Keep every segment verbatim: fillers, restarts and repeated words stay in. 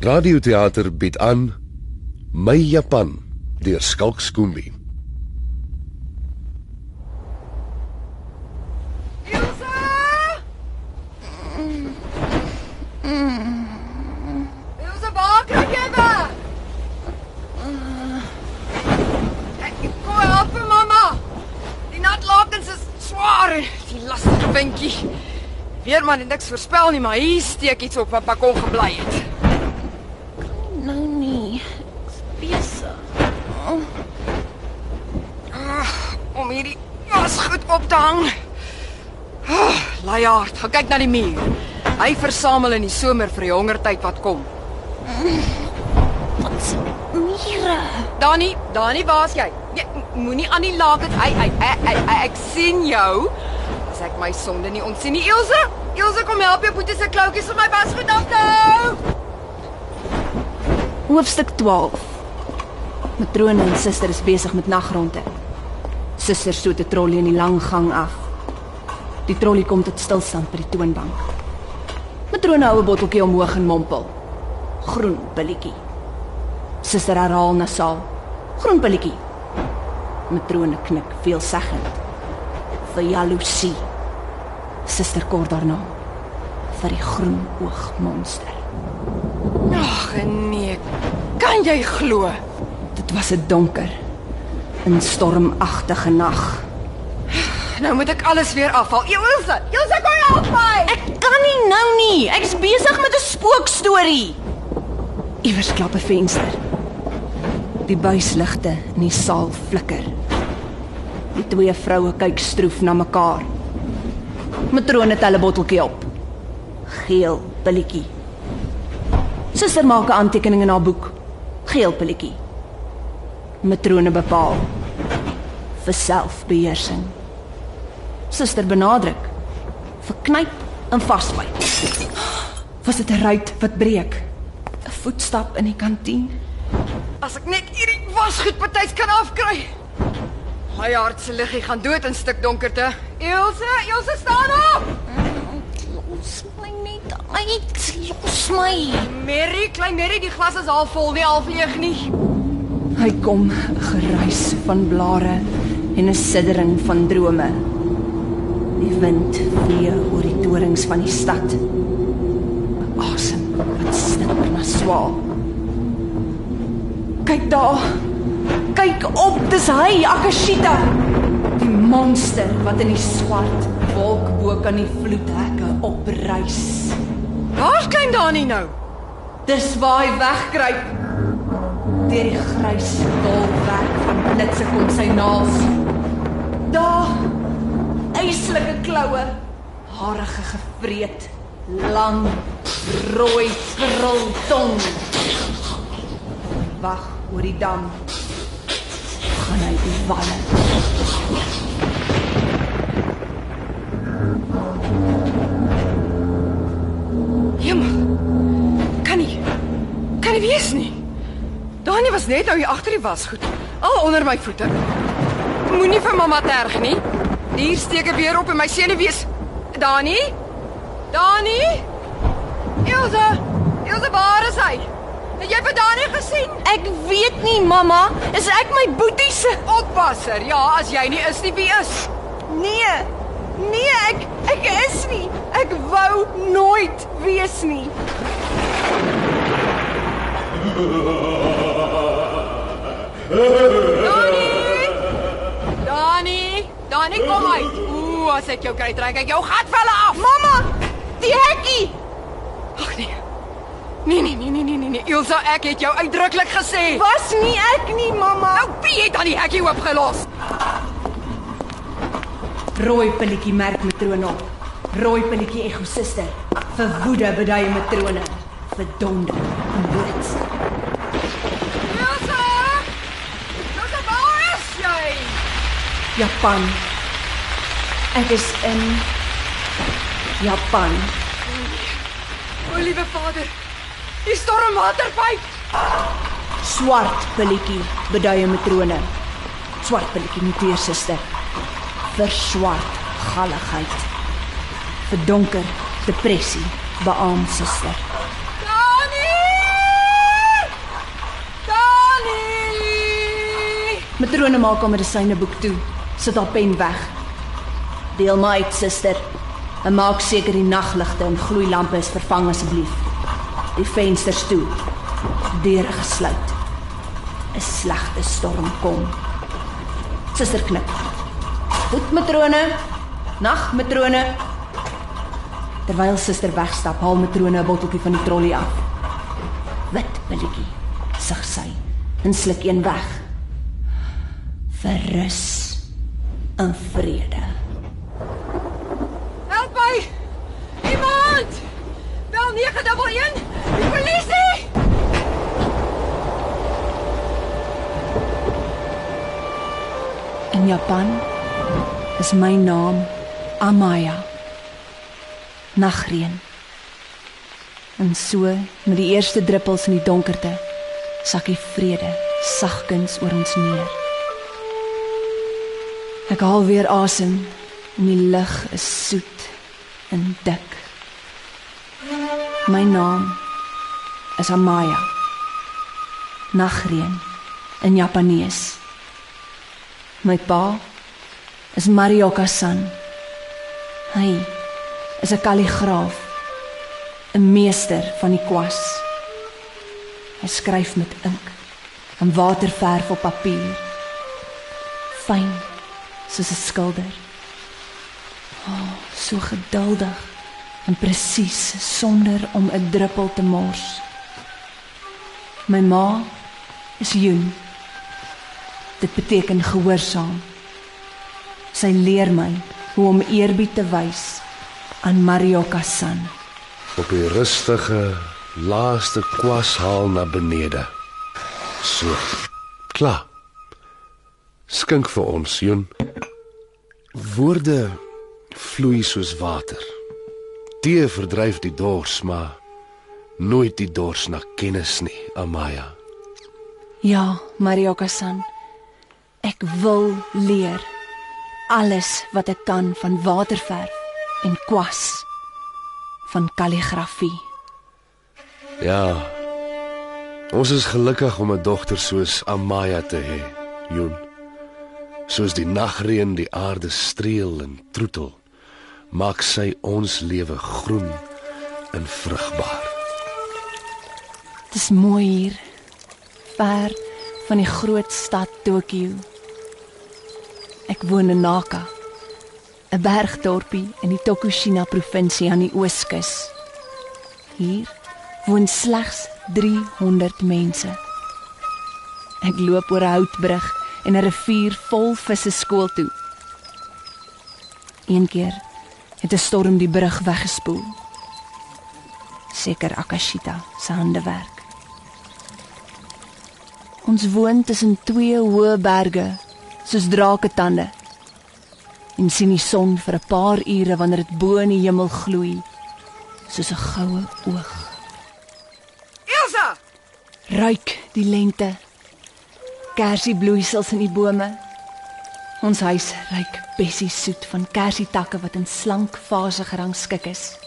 Radioteater bied aan My Japan deur Skalk Skoombe. Ilse! Ilse, waar kry jy weg? Kom help me, mamma. Die natlakens is swaar en die lastige windjie. Weerman het niks voorspel nie, maar hier steek iets op wat Pakon gebly het. Nou nie, ek's besig. Oh. Ah, om hierdie was goed op te hang. Ah, Laaiaard, gaan kyk na die muur. Hy versamel in die somer vir die hongertyd wat kom. Wat se mure? Dani, Dani, waar's jy? Jy moenie aan die lakens. Ai, ai, ai, ai, ai, ek sien jou. As ek my sonde nie ontsien nie. Ilse, Ilse, kom help jou boetie se kloutjies om my wasgoed af te hou. Hoofstuk twaalf. Matrone en suster is besig met nagronde. Suster stoot 'n trollie in die lang gang af. Die trollie kom tot stilstand by die toonbank. Matrone hou 'n botteltjie omhoog en mompel. Groen pilletjie. Suster herhaal nasaal. Groen pilletjie. Matrone knik veelzeggend. Vir jaloesie. Suster kort daarna. Vir die groen oog monster. Ag nee, kan jy glo? Dit was 'n donker, 'n stormagtige nag. Nou moet ek alles weer afhaal. Ilse, Ilse, kom help my. Ek kan nie nou nie. Ek is besig met 'n spookstorie. Iewers klap 'n venster. Die buisligte in die saal flikker. Die twee vroue kyk stroef na mekaar. Matrone tel 'n botteltjie op. Geel pilletjie. Suster maak 'n aantekening in haar boek. Geel pilletjie. Matrone bepaal. Vir selfbeheersing. Suster benadruk. Verknyp en vasbyt. Was dit 'n ruit wat breek? 'n Voetstap in die kantien. As ek net hierdie wasgoed partytjies kan afkry. My hart se liggie gaan dood in stuk donkerte. Ilse, Ilse, staan op! Los my net uit. Los my. Mary, klein Mary, die glas is half vol, nie half leeg nie. Hy kom, 'n geruis van blare en 'n siddering van drome. Die wind vee oor die torings van die stad. 'n Asem wat stink na swaal. Kyk daar. Kyk op, dis hy, Akashita. Die monster wat in die swart wolk bo kan die vloedhekke opreis. Waar's klein Dani nou? Dis waar hy wegkruip. Deur die grys bolwerk van blitse kom sy naels. Daar, yslike kloue, harige gevreet, lang, rooi krul tong. Wag oor die dam. Gaan hy die walle. Jemma, kan nie, kan nie wees nie. Dani was net nou hier agter die wasgoed, al onder my voete. Moenie vir mamma terg nie. Hier steek ek weer op en my senuwees. Dani? Dani? Ilse, Ilse, waar is hy? Het jy vir Dani gesien? Ek weet nie, mamma. Is ek my boetie se Oppasser, ja, as jy nie is nie, wie is? Nee. Nee, ek ek is nie. Ek wou nooit wees nie. Dani! Dani! Dani, kom uit. Ooh, as ek jou kry, trek ek jou gatvelle af. Mamma, die hekkie. Ag nee. Nee, nee, nee, nee, nee, nee, nee. Ilse, ek het jou uitdruklik gesê. Was nie ek nie, mamma. Nou, wie het dan die hekkie oopgelos? Rooi pilletjie merk matrone op. Rooi pilletjie echo suster. Vir woede beduie matrone. Vir donder en blits. Ilse! Ilse, waar is jy? Japan. Ek is in Japan. O, liewe vader. Die stormwaterpyp. Swart pilletjie beduie matrone. Swart pilletjie noteer suster. Vir swart galligheid. Vir donker depressie beaam suster. Dani! Matrone maak haar medisyneboek toe. Sit haar pen weg. Deel my uit, suster. En maak seker die nagligte en gloeilampe is vervang asseblief. Die vensters toe. Deure gesluit. 'n Slegte storm kom. Suster knik. Goed, matrone. Nag, matrone. Terwyl suster wegstap, haal matrone 'n botteltjie van die trolley af. Wit pilletjie, sug sy, en sluk een weg. Verrus en vrede. Help my! Iemand! Bel nege een een! Die polisie! In Japan is my naam Amaya. Nagreën. En so, met die eerste druppels in die donkerte, sak die vrede sagkens oor ons neer. Ek haal weer asem en die lug is soet en dik. My naam is Amaya. Nagreën in Japanees. My pa is Marioka-san. Hy is 'n kalligraaf, 'n meester van die kwas. Hy skryf met ink en waterverf op papier. Fyn soos 'n skilder. Oh, so geduldig en presies sonder om 'n druppel te mors. My ma is Jun. Dit beteken gehoorsaam. Sy leer my hoe om eerbied te wys aan Marioka-san. Op die rustige, laaste kwashaal na benede. So, klaar. Skink vir ons, Jun. Woorde vloei soos water. Tee verdryf die dors, maar nooit die dors na kennis nie, Amaya. Ja, Marioka-san. Ek wil leer alles wat ek kan van waterverf en kwas, van kalligrafie. Ja, ons is gelukkig om 'n dogter soos Amaya te hê, Jun. Soos die nagreën die aarde streel en troetel, maak sy ons lewe groen en vrugbaar. Het is mooi hier, ver van die groot stad Tokio. Ek woon in Naka, 'n bergdorpie in die Tokushima provinsie aan die ooskus. Hier woon slegs driehonderd mense. Ek loop oor 'n houtbrug en 'n rivier vol visse skool toe. Een keer het 'n storm die brug weggespoel. Seker Akashita se handewerk. Ons woon tussen twee hoë berge, soos draketande, en sien die son vir 'n paar ure wanneer dit bo in die hemel gloei, soos 'n goue oog. Elsa! Ruik die lente, kersiebloeisels in die bome. Ons huis ruik bessie soet van kersietakke wat in slank fase gerangskik is.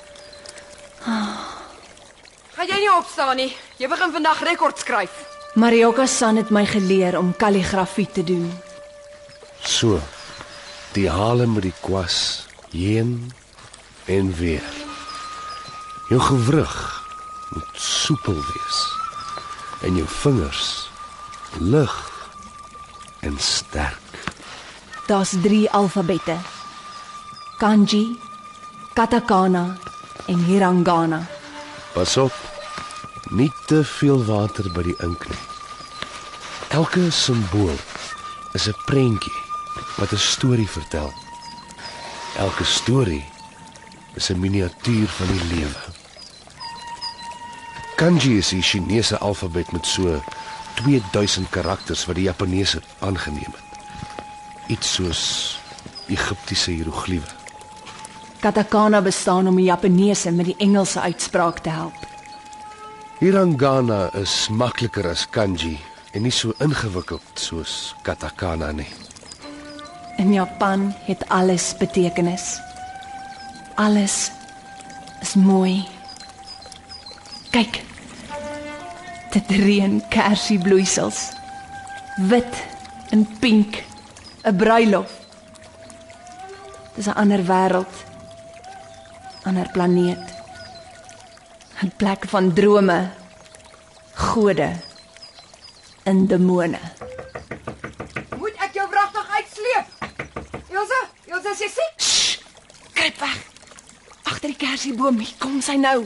Gaan jy nie opstaan nie? Jy begin vandag rekord skryf. Marioka-san het my geleer om kalligrafie te doen. So, die hale met die kwas, heen en weer. Jou gewrig moet soepel wees, en jou vingers lig en sterk. Daar's drie alfabette. Kanji, katakana en hiragana. Pas op, nie te veel water by die ink nie. Elke simbool is 'n prentjie wat 'n storie vertel. Elke storie is 'n miniatuur van die lewe. Kanji is die Chinese alfabet met so tweeduisend karakters wat die Japaneese aangeneem het. Iets soos Egiptiese hieroglife. Katakana bestaan om die Japaneese met die Engelse uitspraak te help. Hiragana is makliker as kanji en nie so ingewikkeld soos katakana nie. In Japan het alles betekenis. Alles is mooi. Kyk, dit reën kersiebloeisels. Wit In pink, 'n bruilof. Dis 'n ander wêreld, ander planeet. 'n plek van drome, gode en demone. Moet ek jou wragtig uitsleep? Elsa, Elsa, sy siek. Shh, kruip weg. Agter die kersieboom, hier kom sy nou.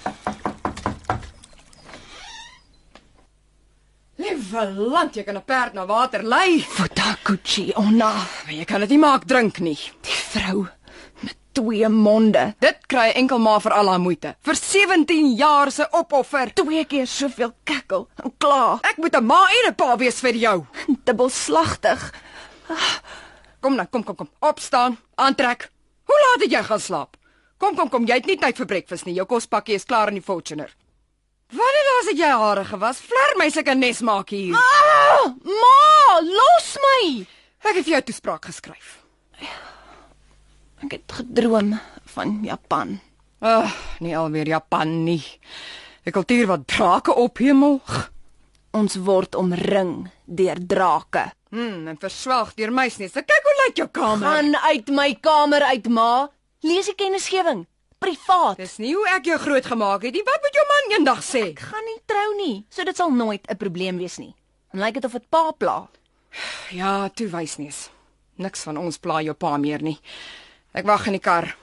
Liewe land, jy kan 'n perd na water lei. Futakuchi, Onna. Maar jy kan dit nie maak drink nie. Die vrou met twee monde. Dit kry enkel maar vir al haar moeite. Vir sewentien jaar se opoffer. Twee keer soveel kekkel en kla. Ek moet 'n ma en 'n pa wees vir jou. Dubbelslagtig. Kom nou, kom kom kom. Opstaan, aantrek. Hoe laat het jy gaan slaap? Kom kom kom, jy het nie tyd vir breakfast nie. Jou kospakkie is klaar in die Fortuner. Wanneer laas het jy hare gewas? Vler my sulke nes maak hier. Ah, ma, los my. Ek het vir jou toespraak geskryf. Ek het gedroom van Japan. Ag, oh, nie alweer Japan nie. 'n Kultuur wat drake ophemel. Ons word omring deur drake. Hmm, en verswelg deur muisneste. Kyk hoe lyk jou kamer. Gaan uit my kamer uit, ma. Lees die kennisgewing. Privaat. Dis nie hoe ek jou groot gemaak het nie. Wat moet jou man eendag sê? Ek gaan nie trou nie, so dit sal nooit 'n probleem wees nie. En lyk dit of dit pa pla. Ja, toe wysnees. Niks van ons pla jou pa meer nie. Ek wag in die kar.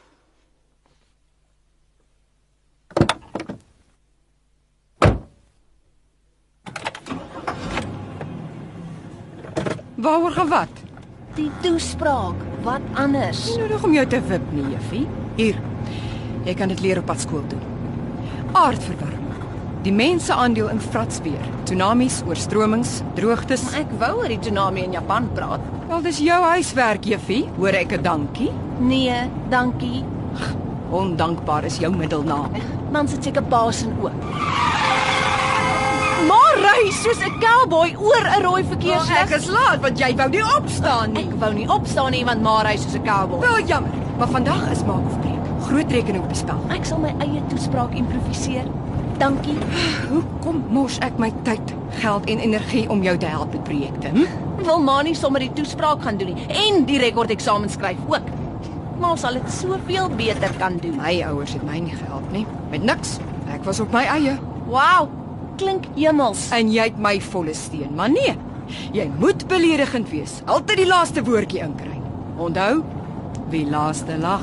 Waaroor gaan wat? Die toespraak, wat anders? Nie nodig om jou te wip nie, juffie. Hier. Jy kan dit leer op pad skool toe. Aardverwarming. Die mense aandeel in vratsweer, tsunamies, oorstromings, droogtes. Maar ek wou oor die tsunami in Japan praat. Wel, dis jou huiswerk, juffie. Hoor ek 'n dankie? Nee, dankie. Ondankbaar is jou middelnaam. Man sit seker paas en ook. Maar ry soos 'n cowboy oor 'n rooi verkeerslig. Ek is laat want jy wou nie opstaan nie. Ek wou nie opstaan nie want maar ry soos 'n cowboy. Wel jammer, maar vandag is maak of breek. Groot rekening op die spel. Ek sal my eie toespraak improviseer. Dankie. Hoekom mors ek my tyd, geld en energie om jou te help met projekte? Hm? Wil ma nie sommer die toespraak gaan doen nie en die rekordeksamen skryf ook. Ma sal dit soveel beter kan doen. My ouers het my nie gehelp nie. Met niks. Ek was op my eie. Wow, klink hemels. En jy het my volle steun, maar nee. Jy moet beledigend wees. Altyd die laaste woordjie inkry. Onthou, wie laaste lag.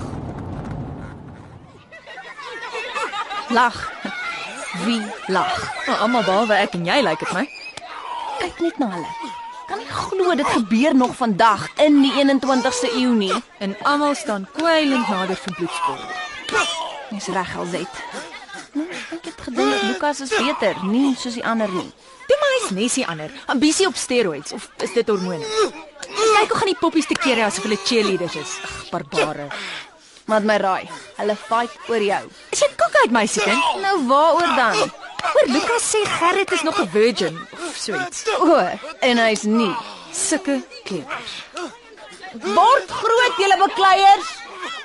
Lag. Wie lag? Nou, almal behalwe ek en jy lyk dit my. Kyk net na hulle. Kan nie glo dit gebeur nog vandag in die eenentwintigste eeu nie. En almal staan kwijlend nader vir bloedspoor. Dis reg alzet. Nee, ek het gedink Lukas is beter, nie soos die ander nie. Toe maar hy's nes die ander. Ambisie op steroids of is dit hormone? Kyk hoe gaan die poppies te kere asof hulle cheerleaders is. Ag, barbare. Wat my raai, hulle fight oor jou. Is jy kok uit my sekin? Nou waaroor dan? Hoor Lukas sê Gerrit is nog 'n virgin of so iets. O, en hy's nie. Sulke kleuters. Word groot julle bekleiers.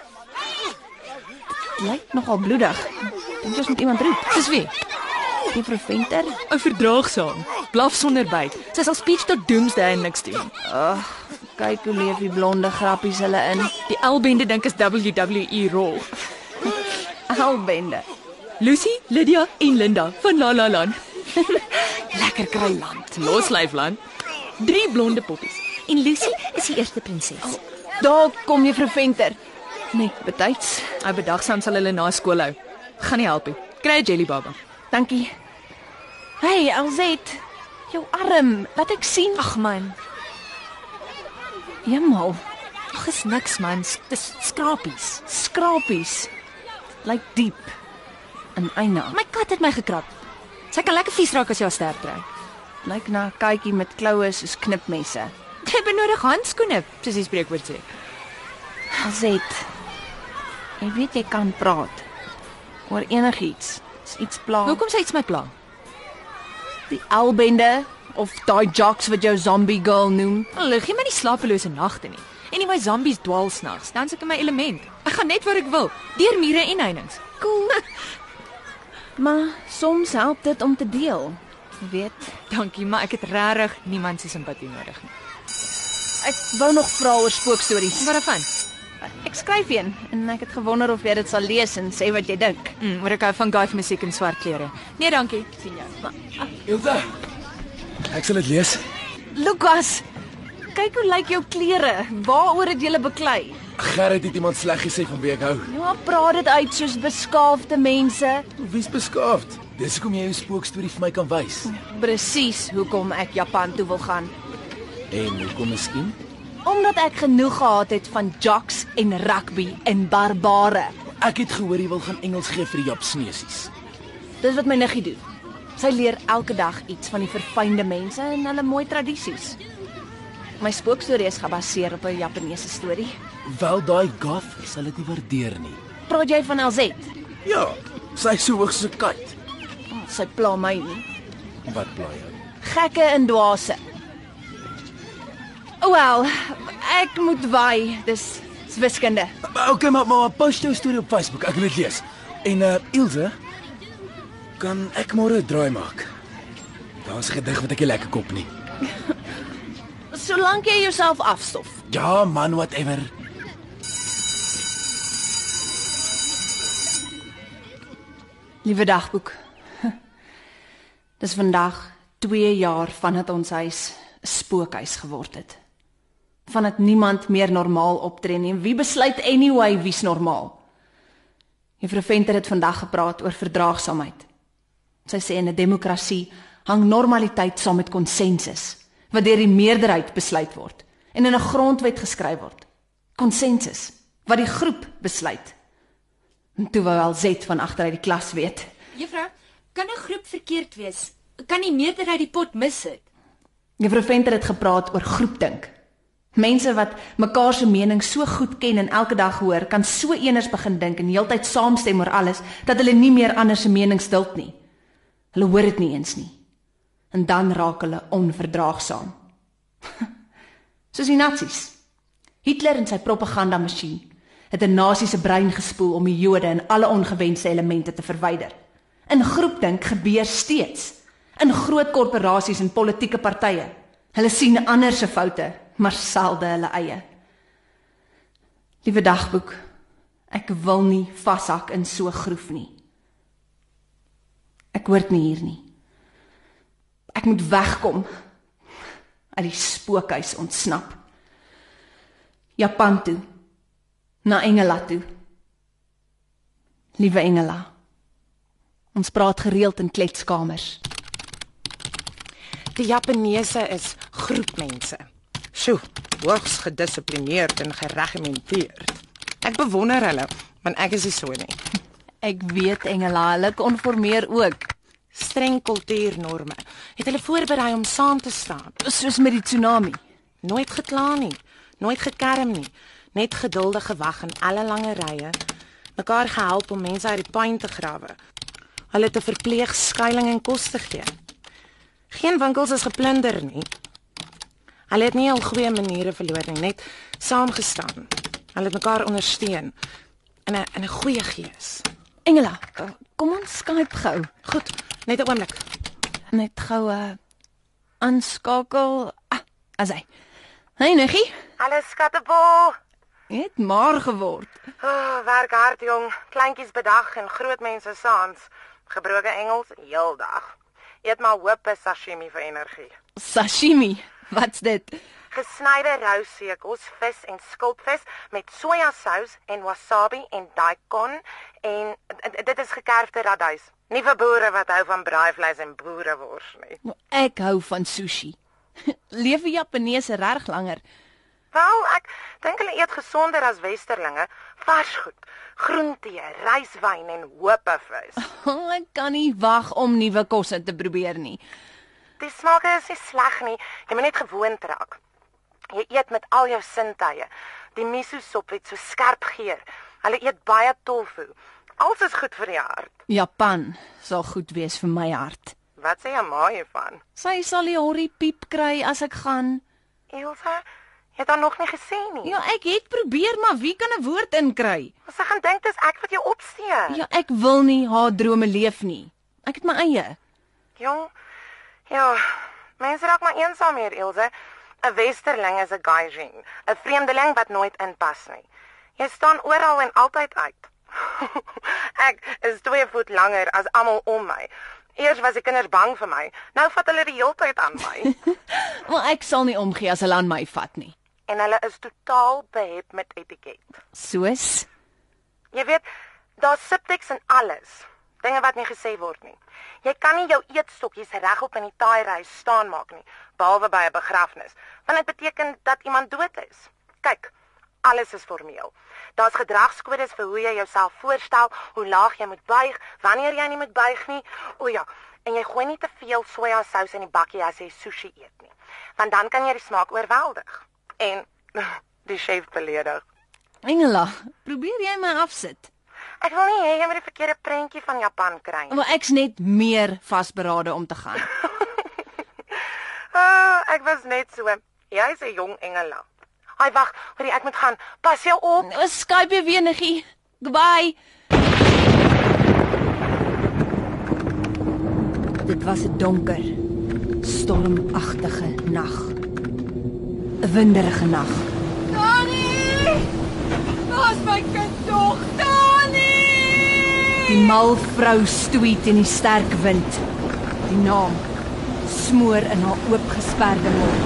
Lyk nogal bloedig. Dink jy ons moet iemand roep? Dis wie? Juffrou Venter? Ou verdraagsaam. Blaf sonder byt. Sy sal speech tot doomsday en niks doen. Ag, kyk hoe leef die blonde grappies hulle in. Die L-bende dink is W W E Raw. Albende. Lucy, Lydia en Linda van La La Land. Lekker kry land. Loslyfland. Drie blonde poppies. En Lucy is die eerste prinses. Daar kom Juffrou Venter. Net betyds. Hy bedagsaam sal hulle na skool hou. Gaan nie help nie. Kry 'n jelly baba. Dankie. Hey, Alzet. Jou arm, laat ek sien. Ag man, Jemmal, ag is niks man. Dis skrapies. skrapies. Lyk diep. In eina. My kat het my gekrap. Sy kan lekker vies raak as jy haar sterk kry. Lyk na 'n katjie met kloue soos knipmesse. Jy benodig handskoene, soos die spreekwoord sê. Alzet. Jy weet jy kan praat oor enigiets. As iets pla. Hoekom sê iets my pla? Die albende of daai jocks wat jou zombie girl noem. Hulle gee my nie slapelose nagte nie. En nie my zombies dwaal snags. Dan seker my element. Ek gaan net waar ek wil, deur mure en heininge. Cool. Maar soms help dit om te deel. Jy weet, Dankie, maar ek het regtig niemand se simpatie nodig nie. Ek wou nog vra oor spookstories. Wat daarvan? Ek skryf een en ek het gewonder of jy dit sal lees en sê wat jy dink. Mm, oor ek hou van Guy musiek in swart klere. Nee, dankie. Sien jou. Ilse, ek sal dit lees. Lukas, kyk hoe lyk jou klere. Waaroor het julle beklei? Gerrit het iemand sleg gesê van wie ek hou. Ja, praat dit uit soos beskaafde mense. Wie's beskaafd? Dis hoekom jy jou spookstorie vir my kan wys. Presies hoekom ek Japan toe wil gaan. En hoekom miskien? Omdat ek genoeg gehad het van jocks en rugby en barbare. Ek het gehoor jy wil gaan Engels gee vir die Japsnesies. Dis wat my niggie doen. Sy leer elke dag iets van die verfynde mense en hulle mooi tradisies. My spookstorie is gebaseer op 'n Japaneese storie. Wel, daai goth sal dit nie waardeer nie. Praat jy van L Z? Ja, sy is so hoog soos 'n kite. Oh, sy pla my nie. Wat pla jou? Gekke en dwaase. Wel, ek moet waai. Dis dis wiskunde. Okay, maar maar post jou storie op Facebook. Ek wil dit lees. En uh Ilse, kan ek môre 'n draai maak? Daar's 'n gedig wat ek nie lekker kop nie. Solank jy jouself afstof. Ja, man, whatever. Liewe dagboek. Dis vandag twee jaar vandat ons huis 'n spookhuis geword het. Vandat niemand meer normaal optree nie. En wie besluit anyway wie's normaal? Juffrou Venter het vandag gepraat oor verdraagsaamheid. Sy sê in 'n demokrasie hang normaliteit saam met konsensus, wat deur die meerderheid besluit word en in 'n grondwet geskryf word. Konsensus, wat die groep besluit. En toe wou L Z van agteruit die klas weet. Juffrou, kan 'n groep verkeerd wees? Kan die meerderheid die pot mis het? Juffrou Venter het gepraat oor groepdink. Mense wat mekaar se mening so goed ken en elke dag hoor, kan so eeners begin dink en heeltyd saamstem oor alles, dat hulle nie meer ander se mening stilt nie. Hulle hoor dit nie eens nie. En dan raak hulle onverdraagsaam. Soos die nazi's. Hitler en sy propagandamasjien het 'n nasie se brein gespoel om die Jode en alle ongewenste elemente te verwyder. In groepdink gebeur steeds. In groot korporasies en politieke partye. Hulle sien ander se foute, maar selde hulle eie. Liewe dagboek, ek wil nie vashak in so 'n groef nie. Ek hoort nie hier nie. Ek moet wegkom, uit die spookhuis ontsnap. Japan toe, na Engela toe. Liewe Engela, ons praat gereeld in kletskamers. Die Japaneese is groepmense. Sjoe, hoogs gedissiplineerd en geregimenteerd. Ek bewonder hulle, want ek is nie so nie. Ek weet Engela, hulle konformeer ook. Streng kultuurnorme het hulle voorberei om saam te staan. Soos met die tsunami. Nooit gekla nie, nooit gekerm nie, net geduldig gewag in alle lange rye, mekaar gehelp om mense uit die puin te grawe. Hulle te verpleeg, skuiling en kos te gee. Geen winkels is geplunder nie. Hulle het nie al goeie maniere verloor nie, net saamgestaan. Hulle het mekaar ondersteun in 'n in 'n goeie gees. Engela, kom ons Skype gou. Goed, net 'n oomblik. Net gou 'n uh, aanskakel. Ah, as hy. Hey Niggie, Hallo skattebol. het maar geword. Oh, werk hard jong, kleintjies bedag en groot mense saans. Gebroke Engels heeldag. Eet maar hoop sashimi vir energie. Sashimi, wat's dit? Gesnyde rou sekels, vis en skulpvis met sojasous en wasabi en daikon en dit is gekerfde radduis. Nie vir boere wat hou van braaivleis en boerewors nie. Ek hou van sushi. Leef die Japaneese reg langer. Wel, ek dink hulle eet gesonder as westerlinge. Vars goed, groentee, ryswyn en hopevis. Oh, ek kan nie wag om nuwe kosse te probeer nie. Die smaak is nie sleg nie, jy moet net gewoond raak. Jy eet met al jou sintuie. Die miso sop het so skerp geur. Hulle eet baie tofu. Alles is goed vir die hart. Japan sal goed wees vir my hart. Wat sê jy maar hiervan? Sy sal die horrie piep kry as ek gaan. Elsa, jy het haar nog nie gesien nie. Ja, ek het probeer, maar wie kan 'n woord inkry? Sy gaan dink dis ek wat jou opsteek. Ja, ek wil nie haar drome leef nie. Ek het my eie. Jong, ja, mense raak maar eensaam hier, Elsa. 'n westerling is 'n gaijin, 'n vreemdeling wat nooit inpas nie. Jy staan oral en altyd uit. Ek is twee voet langer as almal om my. Eers was die kinders bang vir my, nou vat hulle die hele tyd aan my. Maar ek sal nie omgee as hulle aan my vat nie. En hulle is totaal behep met etiket. Soos? Jy weet, daar's subtext in alles. Dinge wat nie gesê word nie. Jy kan nie jou eetstokkies regop in die taairy staan maak nie, behalwe by 'n begrafnis, want dit beteken dat iemand dood is. Kyk, alles is formeel. Daar's gedragskodes vir hoe jy jouself voorstel, hoe laag jy moet buig, wanneer jy nie moet buig nie. O ja, en jy gooi nie te veel sojasous in die bakkie as jy sushi eet nie, want dan kan jy die smaak oorweldig. En die chef beledig. Engela, probeer jy my afsit? Ek wil nie hê jy moet die verkeerde prentjie van Japan kry nie. Maar ek's net meer vasberade om te gaan. Oh, ek was net so. Jy's 'n jong Engela. Ai wag, hoorie, ek moet gaan. Pas jou op. Nou Skype jy weer niggie. Goodbye. Dit was 'n donker, stormagtige nag. 'n Winderige nag. Dani! Waar's my kind tog? Dani! Die mal vrou stoei teen die sterk wind. Die naam smoor in haar oopgesperde mond.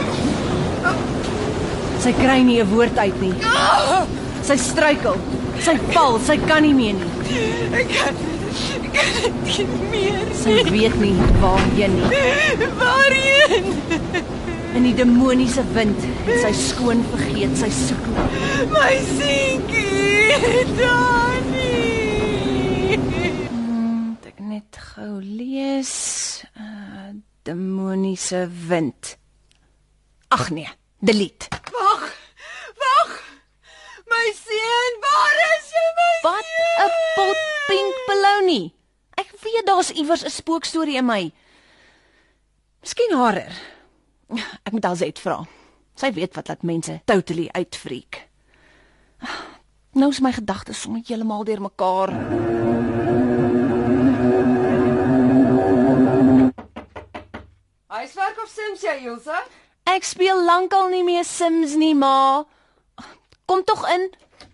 Sy kry nie 'n woord uit nie. Sy struikel. Sy val, sy kan nie meer nie. Ek kan ek kan nie meer. Sy weet nie waarheen nie. Waarheen? In die demoniese wind het sy skoon vergeet sy soek. My seentjie, Dani. Moet ek net gou lees. Uh, demoniese wind. Ag nee, delete. Wag. Wag. My seun, waar is jy, my Wat 'n pot pink belounie. Ek weet daar's iewers 'n spookstorie in my. Miskien harer. Ek moet Alzet vra. Sy weet wat laat mense totally uitfreak. Nou is my gedagtes sommer heeltemal deurmekaar. Huiswerk of Sims jy, Ilse? Ek speel lankal nie meer Sims nie, ma. Kom tog in.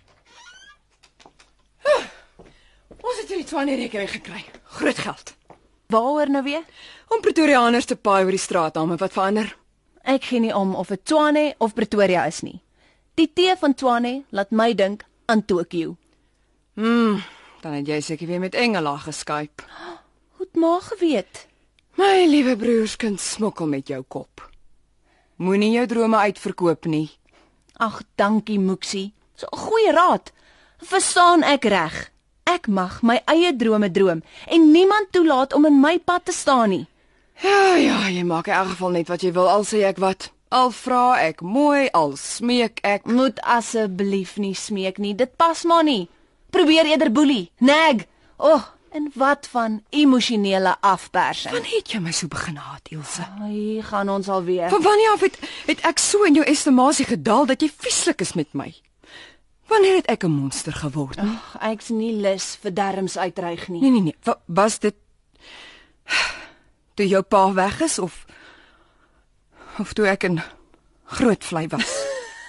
Ons het hierdie Twane rekening gekry. Groot geld. Waaroor nou weer? Om Pretoriaaners te paai oor die straatname wat verander. Ek gee nie om of dit Tshwane of Pretoria is nie. Die T van Tshwane laat my dink aan Tokio. Hmm, dan het jy seker weer met Engela geskype. Hoe het ma geweet? My liewe broerskind smokkel met jou kop. Moenie jou drome uitverkoop nie. Ag, dankie Moeksie. So 'n goeie raad. Verstaan ek reg? Ek mag my eie drome droom en niemand toelaat om in my pad te staan nie. Ja, ja, jy maak in elk geval net wat jy wil, al sê ek wat. Al vra ek mooi, al smeek ek. Moet asseblief nie smeek nie, dit pas maar nie. Probeer eerder boelie, nag. Oh, en wat van emosionele afpersing. Wanneer het jy my so begin haat, Ilse? Ai, gaan ons alweer. Van wanneer af het, het ek so in jou estimasie gedaal dat jy vieslik is met my? Wanneer het ek 'n monster geword? Ag, ek's nie lus vir derms uitreig nie. Nee, nee, nee. Wa was dit toe jou pa weg is of of toe ek 'n groot vlei was?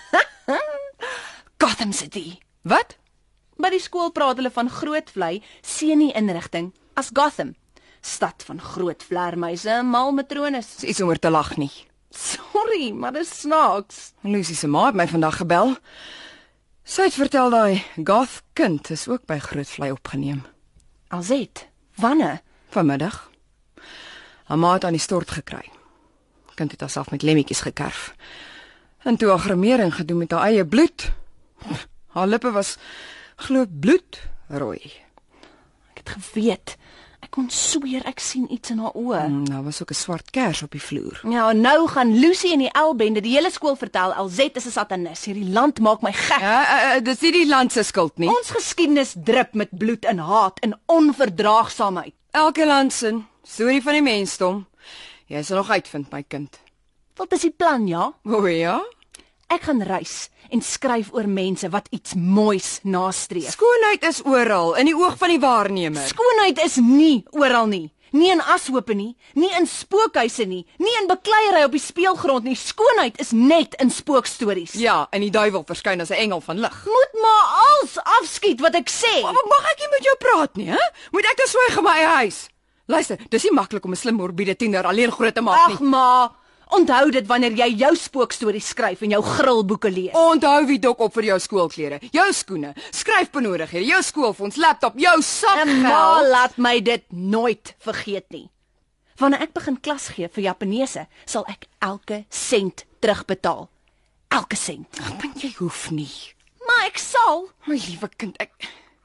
Gotham City. Wat? By die skool praat hulle van groot vlei seunie inrigting as Gotham, stad van groot vlermuise en mal matrones. Dis iets om oor te lag nie. Sorry, maar dis snaaks. Lucy se ma het my vandag gebel. Sy het vertel daai goth kind is ook by groot vlei opgeneem. Alzet, wanneer? Vanmiddag. Haar ma het aan die stort gekry. Kind het haarself met lemmetjies gekerf. En toe haar gremering gedoen met haar eie bloed. Haar lippe was glo bloedrooi. Ek het geweet. Ek kon sweer ek sien iets in haar oë. Mm, daar was ook 'n swart kers op die vloer. Ja, nou gaan Lucy en die L-bende die hele skool vertel Alzet is 'n satanis. Hierdie land maak my gek. Ja, uh, uh, dis nie die land se skuld nie. Ons geskiedenis drup met bloed en haat en onverdraagsaamheid. Elke land se storie van die mensdom. Jy sal nog uitvind, my kind. Wat is die plan, ja? O ja? Ek gaan reis en skryf oor mense wat iets moois nastreef. Skoonheid is oral in die oog van die waarnemer. Skoonheid is nie oral nie. Nie in ashoope nie, nie in spookhuise nie, nie in bekleierery op die speelgrond nie. Skoonheid is net in spookstories. Ja, en die duiwel verskyn as 'n engel van lig. Moet maar als afskiet wat ek sê. Maar mag ek nie met jou praat nie, hè? Moet ek dan swyg in my eie huis? Luister, dis nie maklik om 'n slim morbiede tiener alleen groot te maak nie. Ag ma, onthou dit wanneer jy jou spookstories skryf en jou grillboeke lees. Onthou wie dok op vir jou skoolklere, jou skoene, skryfbenodighede, jou skoolfonds, laptop, jou En ma sakgeld. laat my dit nooit vergeet nie. Wanneer ek begin klas gee vir Japaneese, sal ek elke sent terugbetaal. Elke sent. Ag, man, jy hoef nie. Maar ek sal. My liewe kind, ek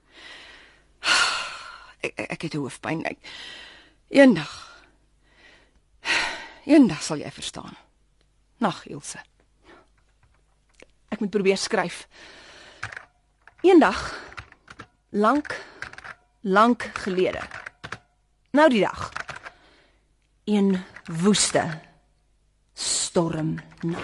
ek, ek, ek het hoofpyn. Ek eendag eendag sal jy verstaan. Nag, Ilse. Ek moet probeer skryf. Eendag, lank, lank gelede. Nou die dag. Een woeste stormnag.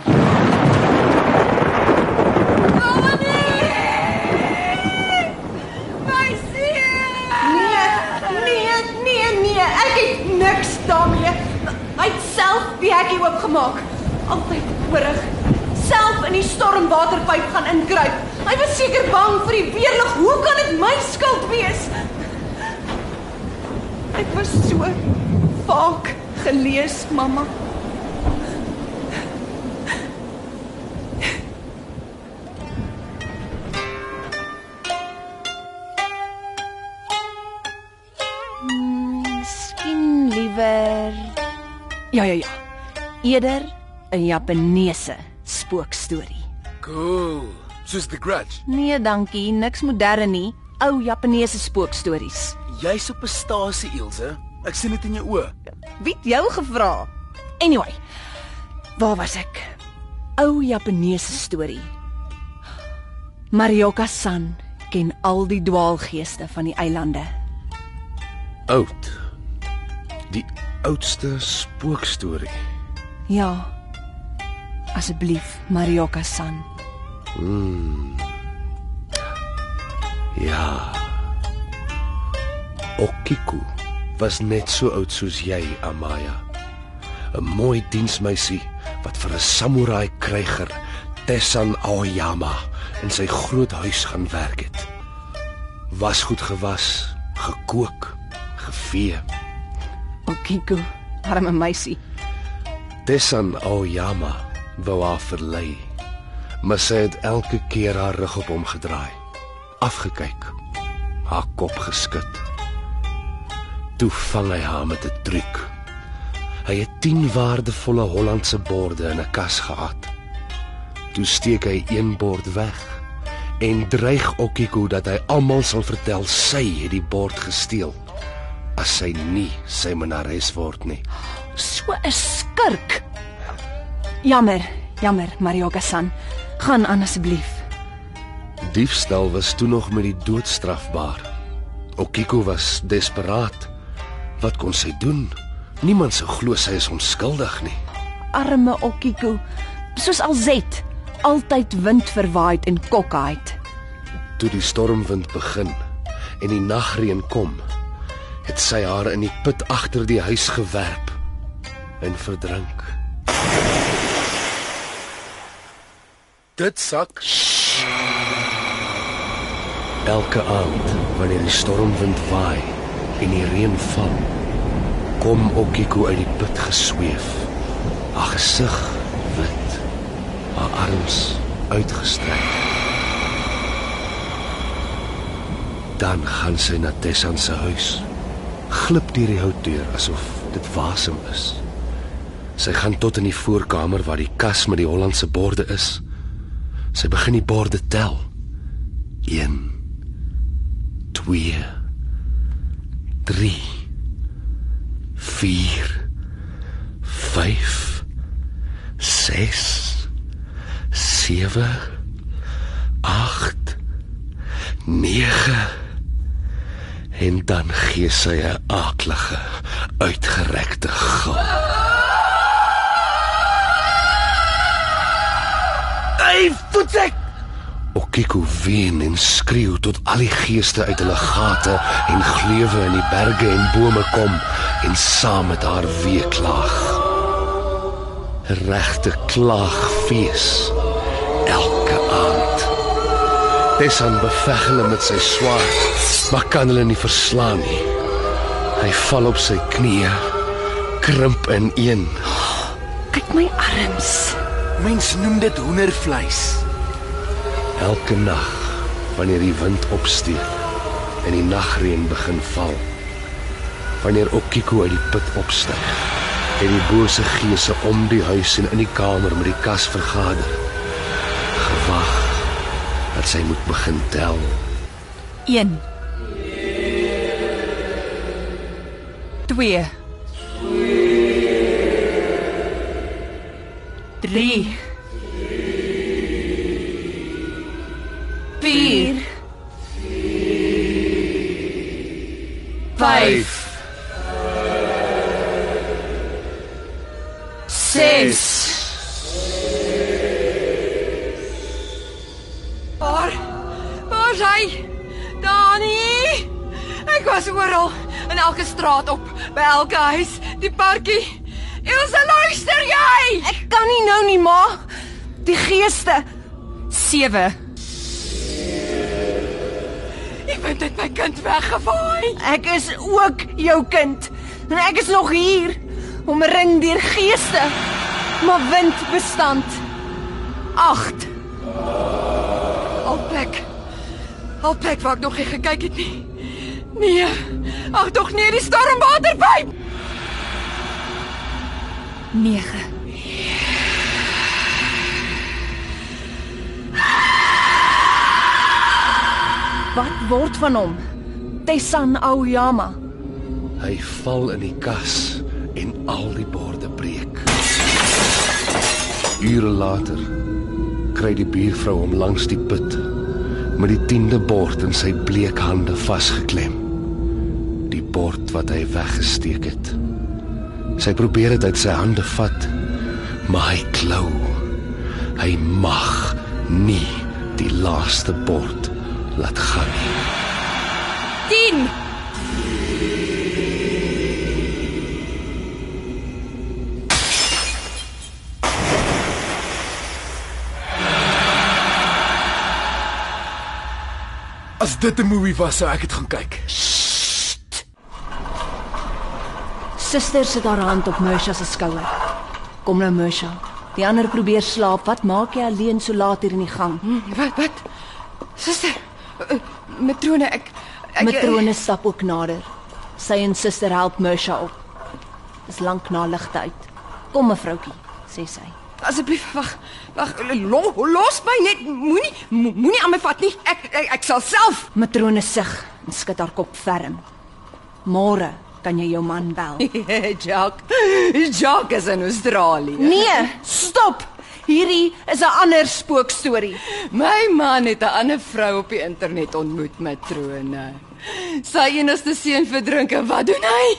Nee, nee, nee, ek het niks daarmee. Hy het self die hekkie oopgemaak. Altyd hoorig. Self in die stormwaterpyp gaan inkruip. Hy was seker bang vir die weerlig. Hoe kan dit my skuld wees? Ek was so vaak gelees, mamma. Miskien liewer. Ja, ja, ja. Eerder 'n Japaneese spookstorie. Cool. Soos The Grudge. Nee, dankie, niks moderne nie. Ou Japaneese spookstories. Jy's op 'n stasie, Ilse. Ek sien dit in jou oë. Wie het jou gevra? Anyway, waar was ek? Ou Japaneese storie. Marioka-san ken al die dwaalgeeste van die eilande. Oud. Die oudste spookstorie. Ja. Asseblief, Marioka-san. Ja. Okiku was net so oud soos jy, Amaya. 'n Mooi diensmeisie wat vir 'n samurai kryger, Tessan Aoyama, in sy groot huis gaan werk het. Was goed gewas, gekook, gevee. Okiku, arme meisie. Tessan Aoyama wou haar verlei, maar sy het elke keer haar rug op hom gedraai, afgekyk, haar kop geskud. Toe vang hy haar met 'n truc. Hy het tien waardevolle Hollandse borde in 'n kas gehad. Toe steek hy een bord weg en dreig Okiku dat hy almal sal vertel sy het die bord gesteel as sy nie sy minnares word nie. So 'n skurk. Jammer, jammer, Marioka-san. Gaan aan asseblief. Diefstal was toe nog met die dood strafbaar. Okiku was desperaat. Wat kon sy doen? Niemand sou glo sy is onskuldig nie. Arme Okiku, soos Alzet, altyd wind verwaaid en kokkheid. Toe die stormwind begin en die nagreën kom, het sy haar in die put agter die huis gewerp en verdrink. Dit sak. Elke aand, wanneer die stormwind waai en die reën val, kom Okiku uit die put gesweef, haar gesig wit, haar arms uitgestrek. Dan gaan sy na Tessan se huis, glip deur die houtdeur asof dit wasem is. Sy gaan tot in die voorkamer waar die kas met die Hollandse borde is. Sy begin die borde tel. Een, twee, drie, vier, vyf, ses, sewe, agt, nege, en dan gee sy 'n aaklige, uitgerekte gil. Hey, voetsek! Okiko ween en skreeu tot al die geeste uit hulle gate en gleuwe in die berge en bome kom en saam met haar weeklaag. 'n Regte klaagfees, elke aand. Tessan beveg hulle met sy swaard, maar kan hulle nie verslaan nie. Hy val op sy knieë, krimp ineen. Kyk my arms. Mens noem dit hoendervleis. Elke nag, wanneer die wind opsteek en die nagreën begin val, wanneer Okiko uit die put opstyg, het die bose geese om die huis en in die kamer met die kas vergader, gewag dat sy moet begin tel. een. twee. drie. vier. vyf. ses. Waar? Waar is hy? Dani! Ek was oral, in elke straat op, by elke huis, die parkie. Ilse, luister jy? Ek kan nie nou nie, ma. Die geeste. sewe. Ek vind dit my kind weggevaai. Ek is ook jou kind. En ek is nog hier, omring deur geeste. Maar windbestand. agt. Al plek. Al plek waar ek nog nie gekyk het nie. Nee, ag tog nee, die stormwaterpyp. nege. Wat word van hom? Tessan Aoyama. Hy val in die kas en al die borde breek. Ure later kry die buurvrou hom langs die put met die tiende bord in sy bleek hande vasgeklem. Die bord wat hy weggesteek het. Sy probeer dit uit sy hande vat, maar hy klou. Hy mag nie die laaste bord laat gaan nie. tien. As dit 'n movie was, sou ek dit gaan kyk. Suster sit haar hand op Mersha se skouer. Kom nou, Mersha. Die ander probeer slaap. Wat maak jy alleen so laat hier in die gang? Hm, wat, wat? Suster, uh, matrone, ek... ek Matrone stap ook nader. Sy en suster help Mersha op. Dis lank na ligte uit. Kom mevroukie, sê sy. Asseblief, wag, wag, lo, los my net, moenie, mo, moenie aan my vat nie, ek, ek, ek sal self. Matrone sug en skud haar kop ferm. Môre kan jy jou man bel. Jacques, Jacques is in Australië. Nee, stop! Hierdie is 'n ander spookstorie. My man het 'n ander vrou op die internet ontmoet, matrone. Sy enigste seun verdrink en wat doen hy?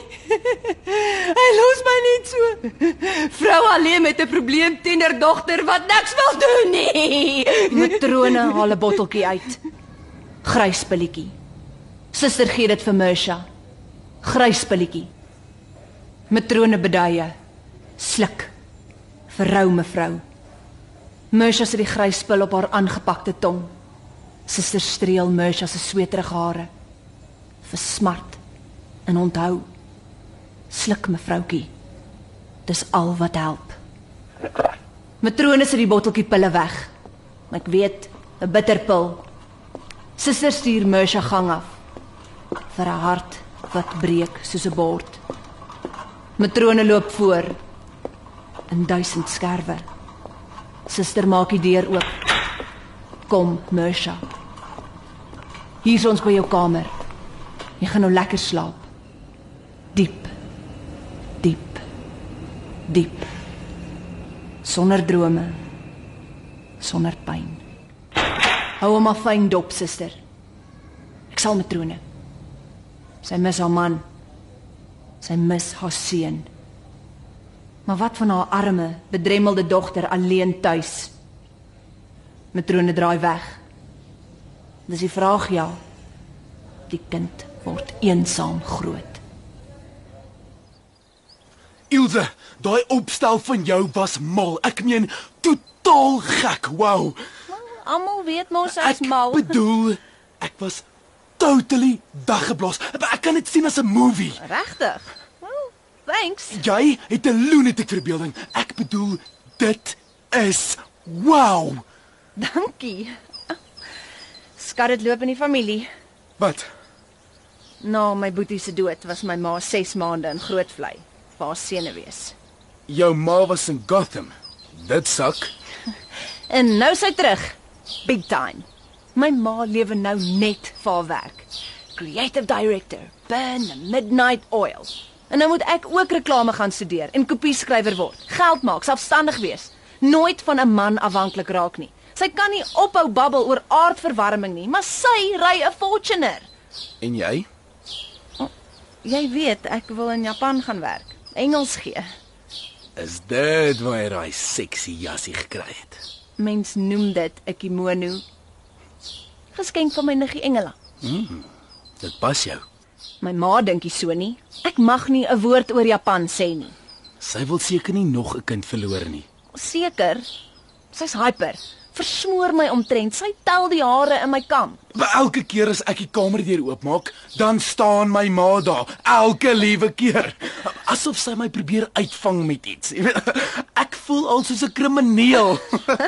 Hy los my net so. Vrou alleen met 'n probleem tienerdogter wat niks wil doen nie. Matrone haal 'n botteltjie uit. Grys pilletjie. Suster gee dit vir Mersha. Grys pilletjie. Matrone beduie. Sluk. Verrou mevrou. Mersha sit die grys pil op haar aangepakte tong. Suster streel Mersha se sweterige hare. Versmart en onthou. Sluk mevroukie. Dis al wat help. Matrone sit die botteltjie pille weg. Ek weet, 'n bitterpil. Suster stuur Mersha gang af. Vir 'n hart wat breek soos 'n bord. Matrone loop voor. In duisend skerwe. Suster maak die deur oop. Kom, Mersha. Hier is ons by jou kamer. Jy gaan nou lekker slaap. Diep. Diep. Diep. Sonder drome. Sonder pyn. Hou hom maar fyn dop, suster. Ek sal matrone. Sy mis haar man. Sy mis haar seun. Maar wat van haar arme, bedremmelde dogter alleen tuis? Matrone draai weg. Dis die vraag, ja. Die kind word eensaam groot. Ilse, daai opstel van jou was mal. Ek meen totaal gek. Wow. Almal weet mos hy's Ek mal. bedoel, ek was totally weggeblaas. Ek kan dit sien as 'n movie. Regtig? Well, thanks. Jy het 'n lunatic verbeelding. Ek bedoel, dit is wow. Dankie. Skat dit loop in die familie. Wat? Na my boetie se dood was my ma ses maande in Grootvlei, vir haar senuwees. Jou ma was in Gotham. Dit sak. En nou sy terug. Big time. My ma lewe nou net vir haar werk. Creative director, burn midnight oil. En nou moet ek ook reklame gaan studeer en kopieskrywer word. Geld maak, selfstandig wees. Nooit van 'n man afhanklik raak nie. Sy kan nie ophou babbel oor aardverwarming nie, maar sy ry 'n Fortuner. En jy? Jy weet, ek wil in Japan gaan werk. Engels gee. Is dit waar jy daai sexy jassie gekry het? Mens noem dit 'n kimono. Geskenk van my niggie Engela. Dit pas jou. My ma dink nie so nie. Ek mag nie 'n woord oor Japan sê nie. Sy wil seker nie nog 'n kind verloor nie. Seker. Sy's hyper. Versmoor my omtrent. Sy tel die hare in my kam. Maar elke keer as ek die kamerdeur oopmaak, dan staan my ma daar, elke liewe keer. Asof sy my probeer uitvang met iets. Jy weet, ek voel al soos 'n krimineel.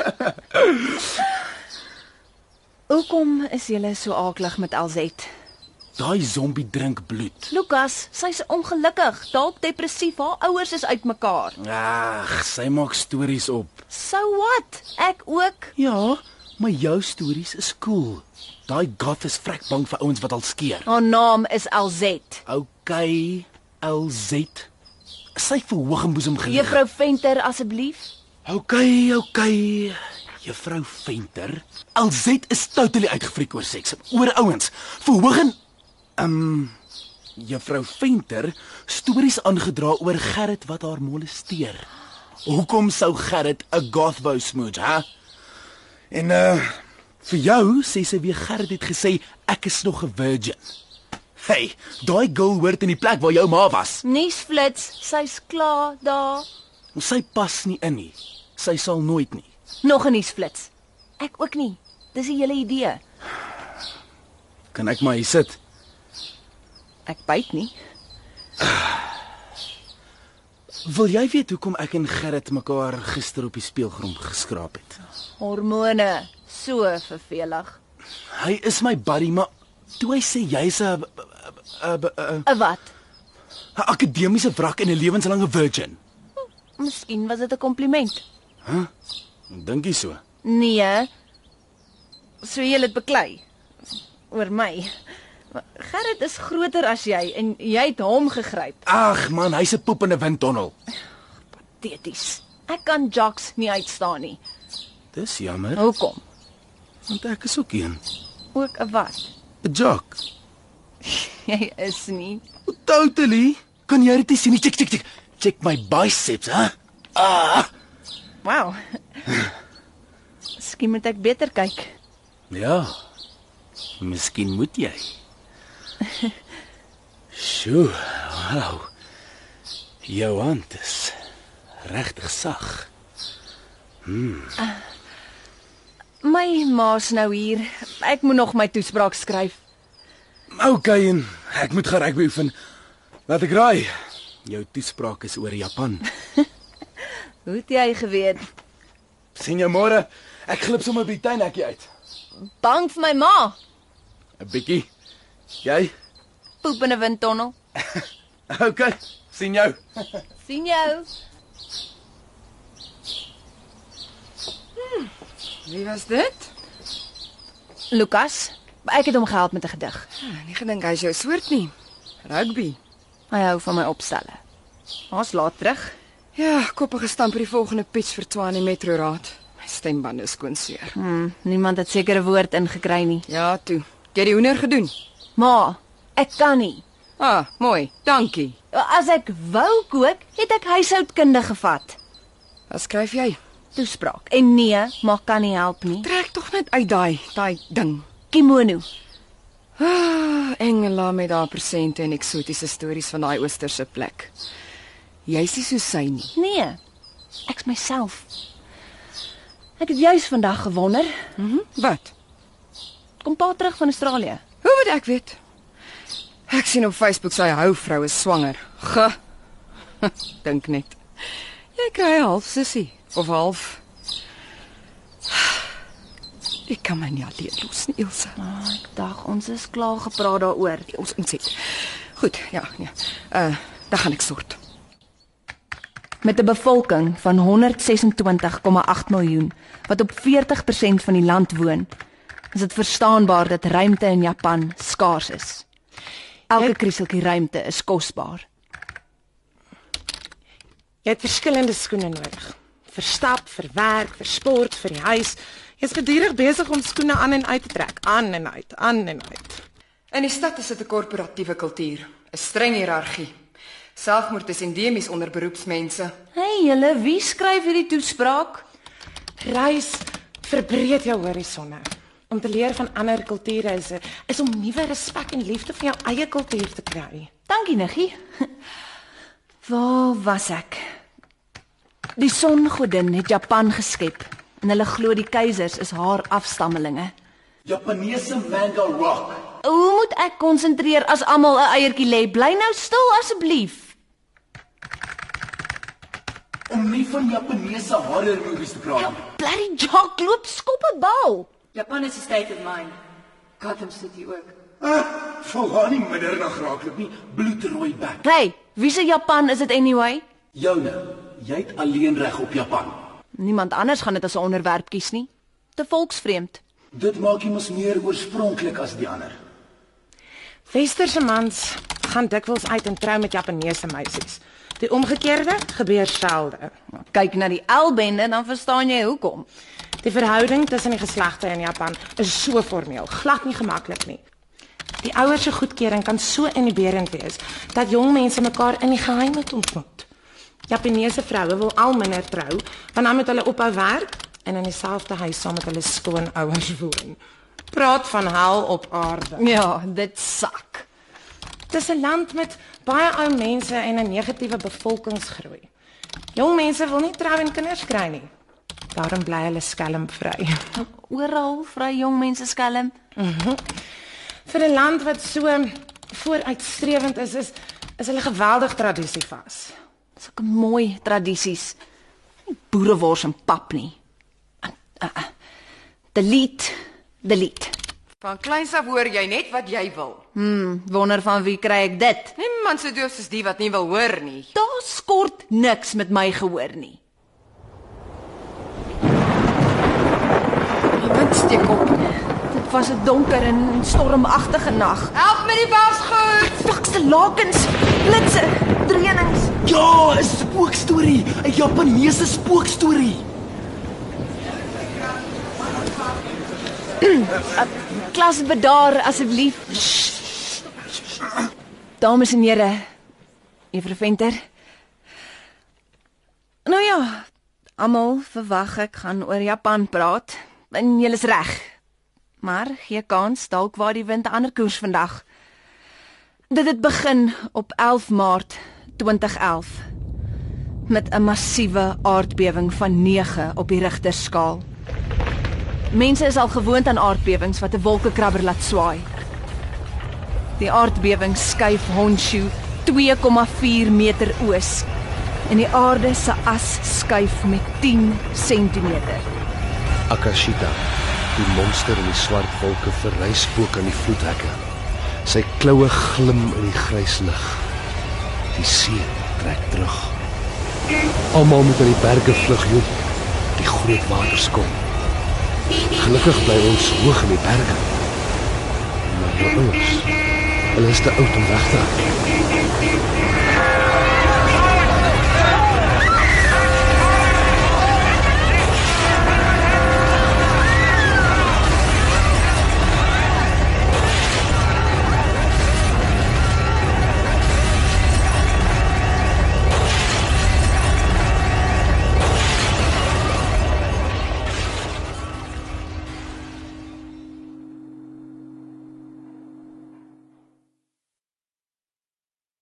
Hoekom is julle so aaklig met Alzet? Daai zombie drink bloed. Lukas, sy's ongelukkig, dalk depressief. Haar ouers is uitmekaar. Ag, sy maak stories op. So what? Ek ook. Ja, maar jou stories is cool. Daai goth is vrek bang vir ouens wat al skeer. Haar naam is Alzet. Okay, L Z. Sy verhoog en boesem geleer. Juffrou Venter, asseblief. Okay, okay. Juffrou Venter. L Z is totally uitgefriek oor seks, oor ouens. Verhoog en um Juffrou Venter stories aangedra oor Gerrit wat haar molesteer. Hoekom sou Gerrit 'n goth wou smooch, hè? En uh vir jou sê sy weer Gerrit het gesê ek is nog 'n virgin. Hey, daai girl hoort in die plek waar jou ma was. Nuusflits, sy's klaar daar. Sy pas nie in nie. Sy sal nooit nie. Nog 'n nuusflits. Ek ook nie. Dis die hele idee. Kan ek maar hier sit? Ek byt nie. Wil jy weet hoekom ek en Gerrit mekaar gister op die speelgrond geskraap het? Hormone, so vervelig. Hy is my buddy, maar toe hy sê jy's 'n 'n 'n 'n Wat? 'n akademiese wrak en 'n lewenslange virgin. Miskien was dit 'n kompliment. Dink jy so? Nee. So jy het beklei oor my. Maar Gerrit is groter as jy en jy het hom gegryp. Ag man, hy's 'n poep in 'n windtunnel. Pateties. Ek kan jocks nie uitstaan nie. Dis jammer, Hoekom? want ek is ook een. Ook 'n wat? 'n Jock. Jy is nie. Totally. Kan jy dit sien? Check, check, check. Check my biceps, hè? Ah. Wow. Miskien moet ek beter kyk. Ja. Miskien moet jy. Sjoe, wow. Jou hand is regtig sag. My ma's nou hier. Ek moet nog my toespraak skryf. Okay, en ek moet gaan rugby oefen. Laat ek raai. Jou toespraak is oor Japan. Hoe het jy geweet? Sien jou môre. Ek glip sommer by die tuinhekkie uit. Bang vir my ma. 'n Bietjie. Jy? Poep in 'n windtunnel. Okay, sien jou. Sien jou. Wie was dit? Lukas, ek het hom gehelp met 'n gedig. Ah, nie gedink hy's jou soort nie. Rugby. Hy hou van my opstelle. Ons laat terug. Ja, koppige stamp vir die volgende pitch vir Tshwane Metro Raad. My stembande is skoon seer. Hmm, niemand het seker 'n woord ingekry nie. Ja, toe. Jy het die hoender gedoen. Ma, ek kan nie. Ah, mooi. Dankie. As ek wou kook, het ek huishoudkunde gevat. Wat skryf jy? Toespraak. En nee, ma kan nie help nie. Trek tog net uit daai, daai ding. kimono. Ah, Engela met haar persente en eksotiese stories van daai oosterse plek. Jy's nie so sy nie. Nee, ek's myself. Ek het juis vandag gewonder, Mhm. Wat? kom pa terug van Australië. Hoe moet ek weet? Ek sien op Facebook sy houvrou is swanger. Ge. Dink net. Jy kry half sussie of half. Ek kan my nie alleen los nie, Ilse. Oh, ek dink ons is klaar gepraat daaroor. Ons ons het. Goed, ja, ja. Uh, dan gaan ek sort. Met 'n bevolking van honderdses-en-twintig komma agt miljoen wat op veertig persent van die land woon, is dit verstaanbaar dat ruimte in Japan skaars is. Elke krieseltjie ruimte is kosbaar. Jy het verskillende skoene nodig. Vir stap, vir werk, vir sport, vir die huis. Jy's gedurig besig om skoene aan en uit te trek, aan en uit, aan en uit. In die stad is dit 'n korporatiewe kultuur, 'n streng hiërargie. Selfmoord is endemies onder beroepsmense. Hey julle, wie skryf hierdie toespraak? Reis verbreed jou horisonne. Om te leer van ander kulture is is om nuwe respek en liefde vir jou eie kultuur te kry. Dankie, Niggie. Waar was ek? Die songodin het Japan geskep en hulle glo die keisers is haar afstammelinge. Japaneese Mango Rock. Hoe moet ek konsentreer as almal 'n eiertjie lê? Bly nou stil asseblief. Om nie van Japaneese horror movies te praat nie. Bloody Jock loop skop 'n bal. Japan is 'n state of mind. Gotham City ook. Ah, val haar nie middernacht raaklik nie, bloedrooi bek. Hey, wie se Japan is dit anyway? Joune, jy het alleen reg op Japan. Niemand anders gaan dit as 'n onderwerp kies nie. Te volksvreemd. Dit maak jy mos meer oorspronklik as die ander. Westerse mans gaan dikwels uit en trou met Japaneese meisies. Die omgekeerde gebeur selde. Kyk na die L-bende, dan verstaan jy hoekom. Die verhouding tussen die geslagte in Japan is so formeel, glad nie gemaklik nie. Die ouers se goedkeuring kan so inhiberend wees dat jong mense mekaar in die geheim moet ontmoet. Japaneese vroue wil al minder trou, want dan moet hulle ophou werk en in dieselfde huis saam met hulle skoonouers woon. Praat van hel op aarde. Ja, dit sak. Dis 'n land met baie ou mense en 'n negatiewe bevolkingsgroei. Jong mense wil nie trou en kinders kry nie. Daarom bly hulle skelmvry. Oral vry jong mense skelm. Vir 'n land wat so vooruitstrewend is, is, is hulle geweldig tradisievas. Sulke mooi tradisies. Nie boerewors en pap nie. Uh, uh, delete, delete. Van kleins af hoor jy net wat jy wil. Hmm, wonder van wie kry ek dit? Niemand so doof soos die wat nie wil hoor nie. Daar skort niks met my gehoor nie. Die wind steek op. Dit was 'n donker en stormagtige nag. Help met die wasgoed! Vlakste lakens, blitse, dreinings. Ja, 'n spookstorie, 'n Japaneese spookstorie. Klas bedaar asseblief. Dames en here, Juffrou Venter. Nou ja, almal verwag ek gaan oor Japan praat. En julle is reg. Maar gee kans dalk waar die wind 'n ander koers vandag. Dit het begin op elf Maart twintig elf met 'n massiewe aardbewing van nege op die Richterskaal. Mense is al gewoond aan aardbewings wat 'n wolkekrabber laat swaai. Die aardbewing skuif Honshu twee komma vier meter oos en die aarde se as skuif met tien sentimeter. Akashita, die monster in die swart wolke verrys spook aan die vloedhekke. Sy kloue glim in die grys lig. Die see trek terug. Almal moet in die berge vlug, joh. Die groot waters kom. Gelukkig bly ons hoog in die berge. Maar jou ouers, hulle is te oud om weg te gaan.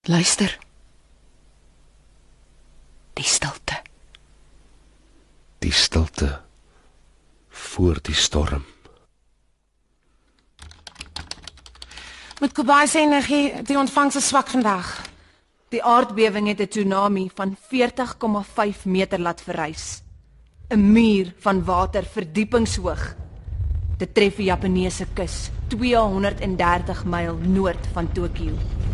Luister. Die stilte. Die stilte voor die storm. Met Kobai se energie, die ontvangs is swak vandag. Die aardbewing het 'n tsunami van veertig komma vyf meter laat verrys. 'n Muur van water verdiepingshoog. Dit tref die Japaneese kus, tweehonderddertig myl noord van Tokio.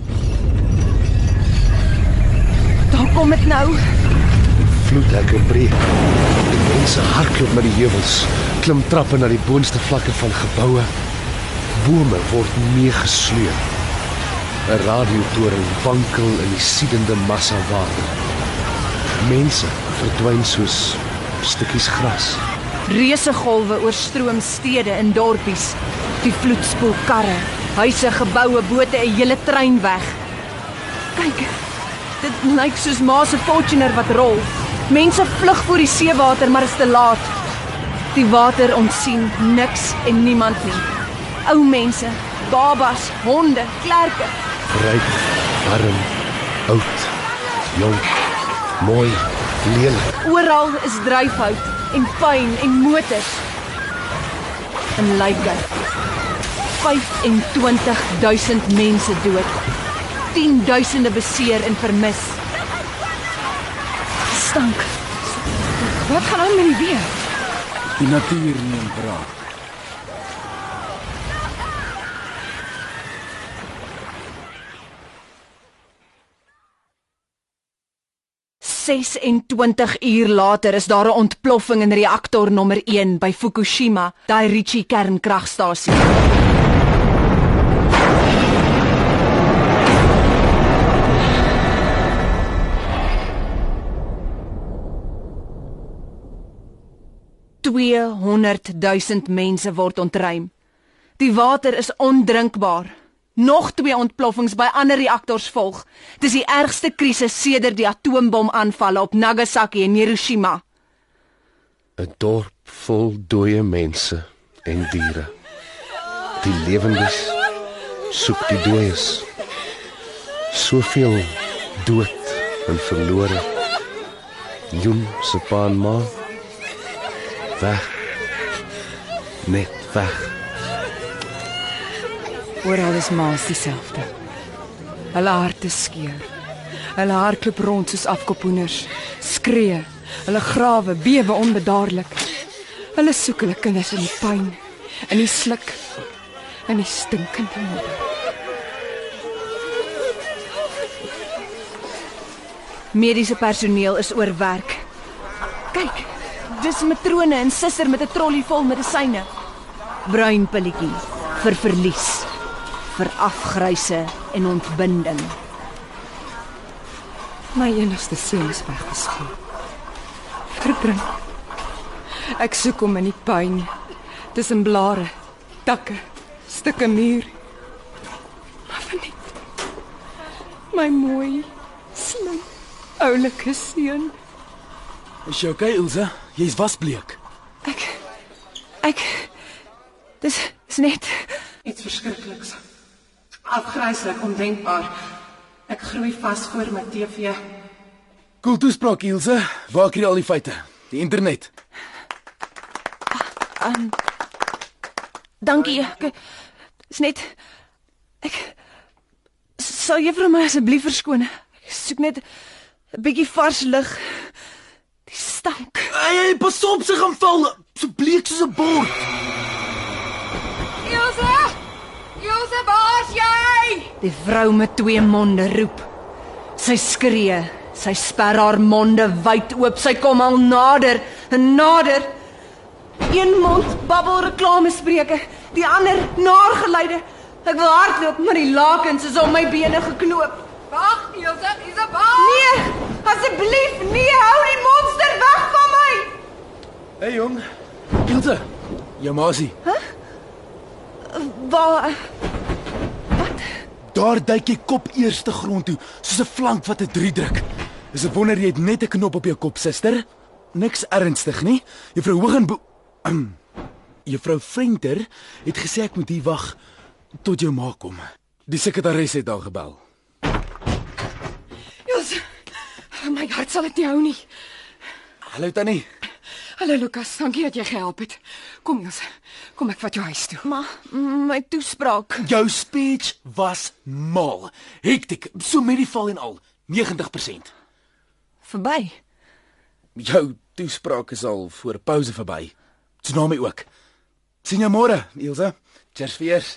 Daar kom dit nou. Vloedhekke breek. Die mense hardloop na die heuwels, klim trappe na die boonste vlakke van geboue. Bome word meegesleep. 'n Radiotoring wankel in die siedende massa water. Mense verdwyn soos stukkies gras. Reuse golwe oorstroom stede en dorpies. Die vloed spoel karre, huise, geboue, bote, 'n hele trein weg. Kyk, dit lyk soos Ma se Fortuner wat rol. Mense vlug voor die seewater, maar is te laat. Die water ontsien niks en niemand nie. Ou mense, babas, honde, klerke. Ryk, arm, oud, jonk, mooi, lelik. Oral is dryfhout en pyn en motors. In Laybury. vyf en twintig duisend mense dood. tienduisende beseer en vermis. Stank. Wat gaan aan met die weer? Die natuur neem braak. sesentwintig uur later is daar 'n ontploffing in reaktor nommer een by Fukushima, Daiichi kernkragstasie. tweehonderdduisend mense word ontruim. Die water is ondrinkbaar. Nog twee ontploffings by ander reaktors volg. Dis die ergste krisis sedert die atoombomaanvalle op Nagasaki en Hiroshima. 'n Dorp vol dooie mense en diere. Die lewendes soek die dooies. Soveel dood en verlore. Joen se pa en ma weg. Net weg. Oral is maas dieselfde. Hulle harte skeur. Hulle hardloop rond soos afkophoenders, skree, hulle grawe bewe onbedaarlik. Hulle soek hulle kinders in die pyn, in die sluk, in die stinkende modder. Mediese personeel is oorwerk. Kyk, dis matrone en suster met 'n trolly vol medisyne. Bruin pilletjie vir verlies, vir afgryse en ontbinding. My enigste seun is weggespoel. Verdrink. Ek soek hom in die pyn, tussen blare, takke, stukke muur. Maar verniet. My mooi, slim, oulike seun. Is jy okay, Ilse? Jy's wasbleek. Ek ek dis is net Iets verskrikliks. Afgryslik, ondenkbaar. Ek groei vas voor my T V. Cool toespraak, Ilse. Waar kry jy al die feite? Die internet. Um, dankie. Ek is net ek sal juffrou my asseblief verskoon. Ek soek net 'n bietjie vars lug. Die stank. Hey, hey, pas op, sy gaan val. So bleek soos 'n bord. Ilse! Ilse, waar's jy? Die vrou met twee monde roep. Sy skree. Sy sper haar monde wyd oop. Sy kom al nader en nader. Een mond babbel reklamespreuke, die ander naargeluide. Ek wil hardloop, maar die lakens is om my bene geknoop. Wag, Ilse, Isabel! Nee, asseblief, nee, hou die monster weg van my. Hey jong. Ilse, jou maasie. Waar Daar duik jy kop eers te grond toe, soos 'n flank wat 'n drie druk. Is 'n wonder jy het net 'n knop op jou kop, suster. Niks ernstig nie. Juffrou Hoogenbo Juffrou Venter het gesê ek moet hier wag tot jou ma kom. Die sekretaris het al gebel. My hart sal dit nie hou nie. Hallo Tannie. Hallo Lukas, dankie dat jy gehelp het. Kom Ilse, kom ek vat jou huis toe. Maar my toespraak. Jou speech was mal. Hektiek, so met die val en al, negentig persent. Verby. Jou toespraak is al voor pouse verby. Tsunami ook. Sien jou môre, Ilse. Cheers vir eers.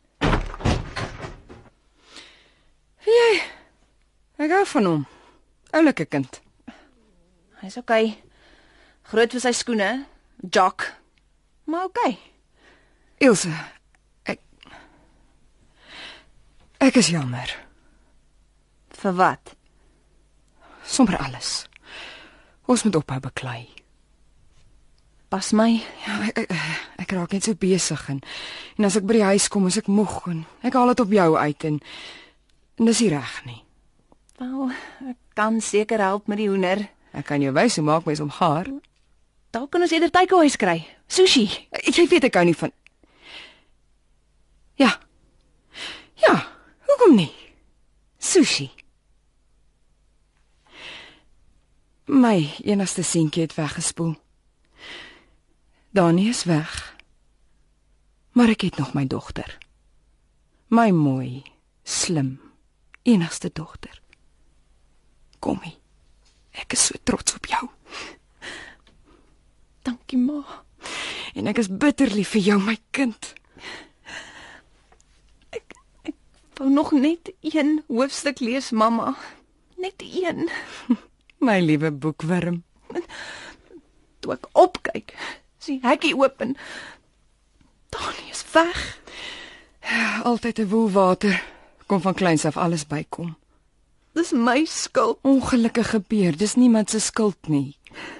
Jy, ek hou van hom. Oulike kind. Hy's okay. Groot vir sy skoene, jock. Maar okay. Ilse, ek Ek is jammer. Vir wat? Sommer alles. Ons moet ophou beklei. Pas my. Ja, ek, ek, ek raak net so besig en en as ek by die huis kom, is ek moeg en ek haal dit op jou uit en en dis nie reg nie. Wel, ek kan seker help met die hoender. Ek kan jou wys hoe maak mens om gaar. Dalk kan ons eerder takeaways kry. Sushi. Jy weet ek hou nie van. Ja. Ja, hoekom nie? Sushi. My enigste seentjie het weggespoel. Dani is weg. Maar ek het nog my dogter. My mooi, slim, enigste dogter. Kommie, ek is so trots op jou. Dankie ma. En ek is bitter lief vir jou, my kind. Ek ek wou nog net een hoofstuk lees, mamma. Net een. My liewe boekwurm. Toe ek opkyk, sien hekkie oop en Dani is weg. Altyd 'n woelwater. Kom van kleins af alles bykom. Dis my skuld. Ongelukkig gebeur, dis niemand se skuld nie.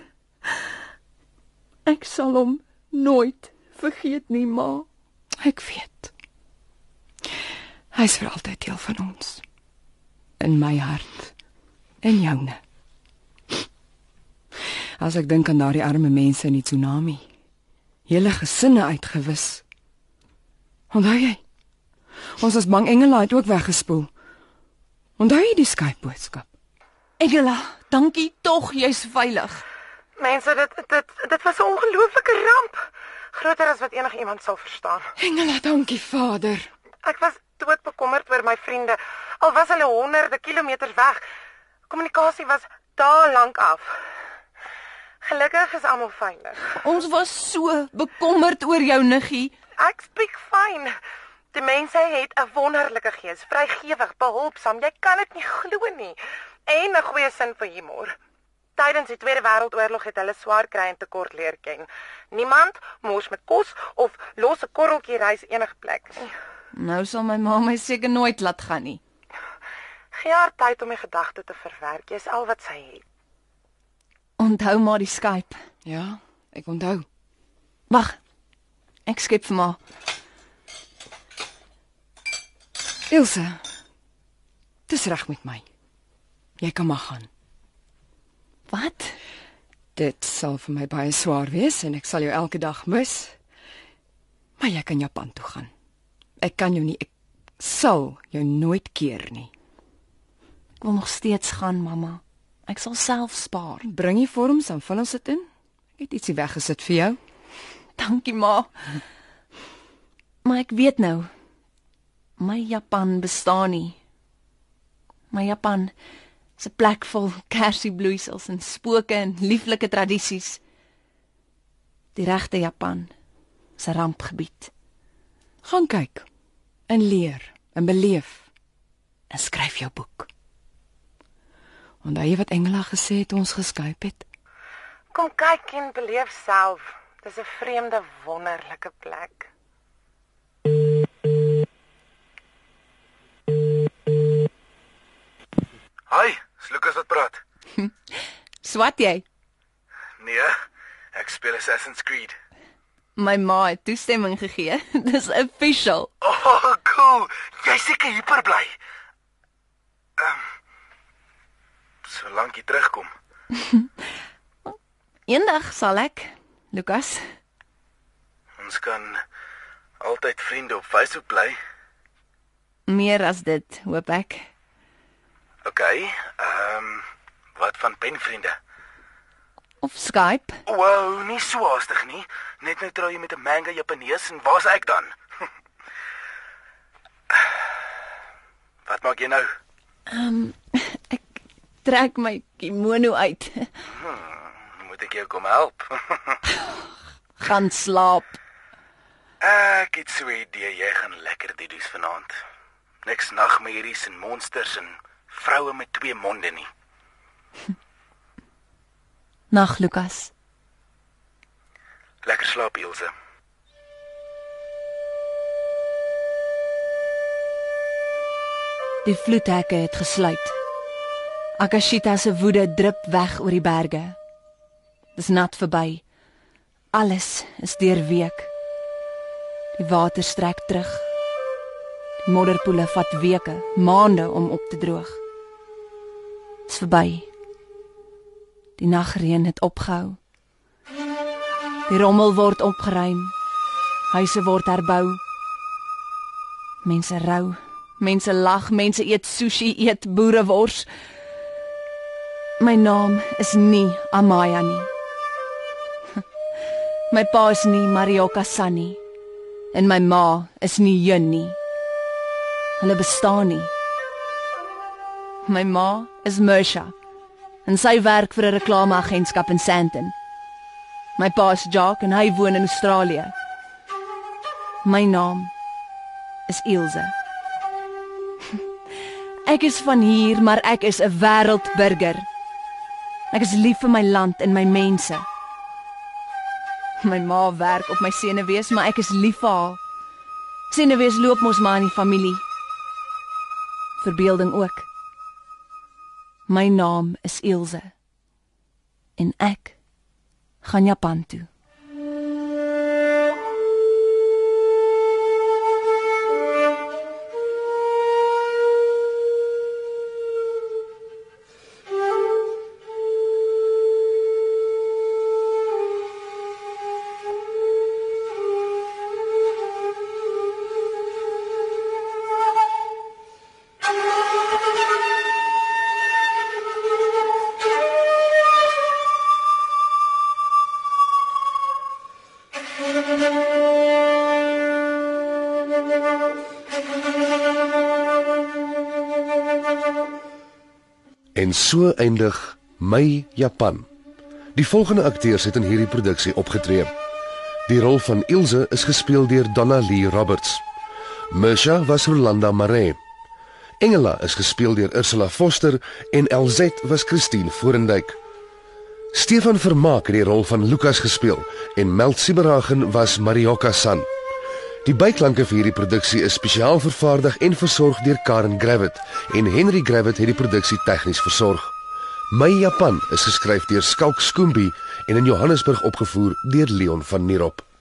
Ek sal hom nooit vergeet nie, ma. Ek weet. Hy's vir altyd deel van ons. In my hart. En joune. As ek dink aan daardie arme mense in die tsunami. Hele gesinne uitgewis. Onthou jy? Ons as bang engele het ook weggespoel. Onthou jy die Skype-boodskap? Engela, dankie tog, jy's veilig. Mense, dit dit dit was 'n ongelooflike ramp. Groter as wat enigiemand sal verstaan. Engela, dankie Vader. Ek was doodbekommerd oor my vriende. Al was hulle honderde kilometers weg. Kommunikasie was dae lank af. Gelukkig is almal veilig. Ons was so bekommerd oor jou niggie. Ek spreek fyn. Die mense het 'n wonderlike gees, vrygewig, behulpsaam. Jy kan dit nie glo nie. En 'n goeie sin vir humor. Tydens die Tweede Wêreldoorlog het hulle swaar kry en tekort leer ken. Niemand mors met kos of los 'n korreltjie rys enige plek nie. Nou sal my ma my seker nooit laat gaan nie. Gee haar tyd om die gedagte te verwerk. Jy's al wat sy het. Onthou maar die Skype. Ja, ek onthou. Wag. Ek skep vir ma. Ilse, dis reg met my. Jy kan maar gaan. Wat? Dit sal vir my baie swaar wees en ek sal jou elke dag mis. Maar jy kan Japan toe gaan. Ek kan jou nie, ek sal jou nooit keer nie. Ek wil nog steeds gaan, mamma. Ek sal self spaar. Bring die vorms, dan vul ons dit in. Ek het ietsie weggesit vir jou. Dankie, ma. Maar ek weet nou, my Japan bestaan nie. My Japan is 'n plek vol kersiebloeisels en spooke en lieflike tradisies. Die regte Japan is 'n rampgebied. Gaan kyk en leer en beleef en skryf jou boek. Onthou jy wat Engela gesê het ons geskyp het? Kom kyk en beleef self. Dis 'n vreemde, wonderlike plek. Hi, is Lukas wat praat? Swat jy? Nee, ek speel Assassin's Creed. My ma het toestemming gegee. Dis official. Oh, cool. Jy seker hyper bly. Ehm um, Solank jy terugkom. Eendag sal ek, Lukas. Ons kan altyd vriende op Facebook bly. Meer as dit, hoop ek. Okay, ehm um, Wat van penvriende? Of Skype? Wow, nie so haastig nie. Net nou trou jy met 'n manga Japanees en waar's ek dan? Wat maak jy nou? Um, ek trek my kimono uit. Hmm, moet ek jou kom help? Gaan slaap. Ek het so 'n idee jy gaan lekker didies vanaand. Niks nagmerries en monsters en vroue met twee monde nie. Nag, Lukas. Lekker slaap, Ilse. Die vloedhekke het gesluit. Akashita se woede drup weg oor die berge. Dis nat verby. Alles is deurweek. Die water strek terug. Die modderpoele vat weke, maande om op te droog. Dis verby. Die nagreën het opgehou. Die rommel word opgeruim. Huise word herbou. Mense rou, mense lag, mense eet sushi, eet boerewors. My naam is nie Amaya nie. My pa is nie Marioka-san nie. En my ma is nie Jun nie. Hulle bestaan nie. My ma is Mersha. En sy werk vir 'n reklameagentskap in Sandton. My pa is Jock en hy woon in Australië. My naam is Ilse. Ek is van hier, maar ek is 'n wêreldburger. Ek is lief vir my land en my mense. My ma werk op my senuwees, maar ek is lief vir haar. Senuwees loop mos maar in die familie. Verbeelding ook. My naam is Ilse. En ek gaan Japan toe. En so eindig My Japan. Die volgende akteurs het in hierdie produksie opgetree. Die rol van Ilse is gespeel deur Donna Lee Roberts. Mersha was Rolanda Maree. Engela is gespeel deur Ursula Foster en L Z was Christine Forendyk. Stefan Vermaak het die rol van Lukas gespeel en Meld Sieberhagen was Marioka-san. Die byklanke vir hierdie produksie is spesiaal vervaardig en versorg deur Karen Gravett en Henry Gravett het die produksie tegnies versorg. My Japan is geskryf deur Skalk Skoombi en in Johannesburg opgevoer deur Leon van Nierop.